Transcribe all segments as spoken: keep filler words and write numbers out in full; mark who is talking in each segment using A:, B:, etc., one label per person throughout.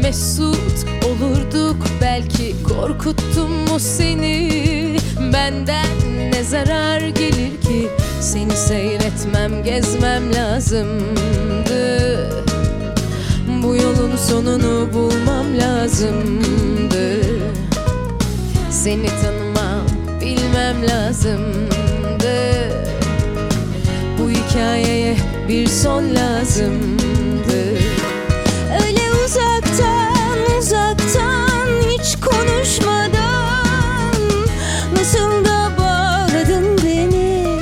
A: mesut olurduk belki. Korkuttum mu seni? Benden ne zarar gelir ki? Seni seyretmem, gezmem lazımdı. Bu yolun sonunu bulmam lazımdı. Seni tanımam, bilmem lazımdı. Bu hikayeye bir son lazımdı.
B: Öyle uzaktan uzaktan hiç konuşmadan nasıl da bağladın beni.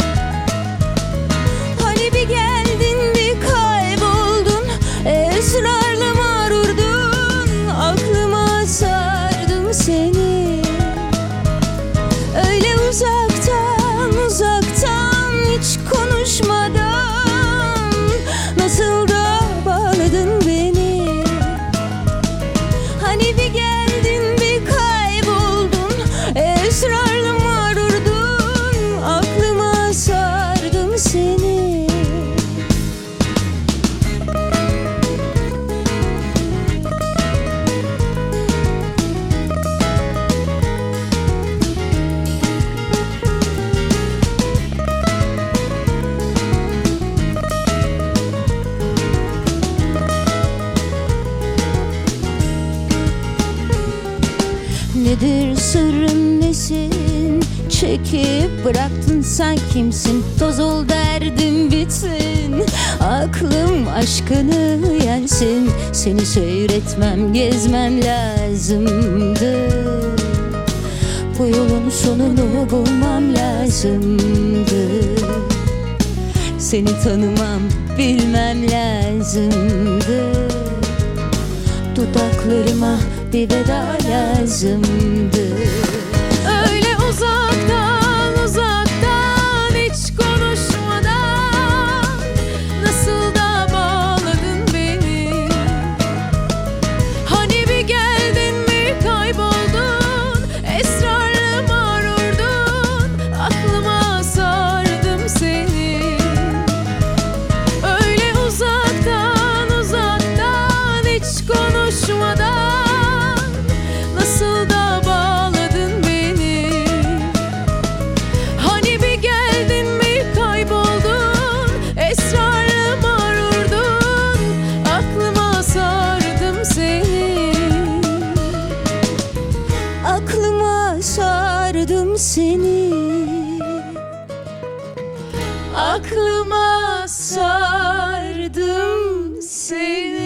B: Hani bir geldin bir kayboldun, esrarla mağrurdun, aklıma sardım seni. Öyle uzaktan uzaktan hiç konuşmadan nasıl da bağladın beni. Hani bir geldin bir kayboldun, esrarla mağrurdun, aklıma sardım seni. Nedir sırrın, nesin? Çekip bıraktın, sen kimsin? Toz ol derdim bitsin, aklım aşkını yensin. Seni seyretmem, gezmem lazımdı. Bu yolun sonunu bulmam lazımdı. Seni tanımam, bilmem lazımdı. Dudaklarıma bir veda lazımdı.
A: Öyle uzaktan uzaktan hiç konuşmadan nasıl da bağladın beni. Hani bir geldin mi kayboldun, esrarla mağrurdun, aklıma sardım seni. Öyle uzaktan uzaktan hiç konuşmadan nasıl da bağladın beni. Hani bir geldin mi kayboldun, esrarla mağrurdun, aklıma sardım seni.
B: Aklıma sardım seni.
A: Aklıma sardım seni.